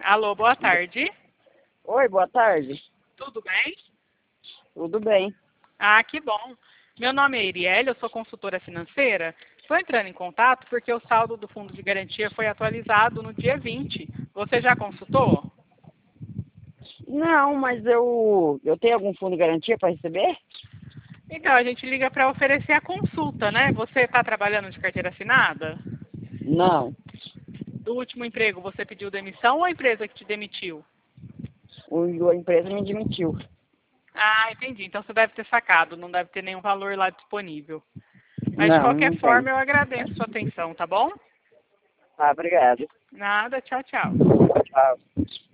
Alô, boa tarde. Oi, boa tarde. Tudo bem? Tudo bem? Ah, que bom. Meu nome é Iriele, eu sou consultora financeira. Estou entrando em contato porque o saldo do fundo de garantia foi atualizado no dia 20. Você já consultou? Não, mas eu tenho algum fundo de garantia para receber? Então, a gente liga para oferecer a consulta, né? Você está trabalhando de carteira assinada? Não. Do último emprego, você pediu demissão ou a empresa que te demitiu? A empresa me demitiu. Ah, entendi. Então você deve ter sacado, não deve ter nenhum valor lá disponível. Mas de Não, qualquer não tem. forma, eu agradeço sua atenção, tá bom? Tá, obrigado. Nada, tchau, tchau. Tchau.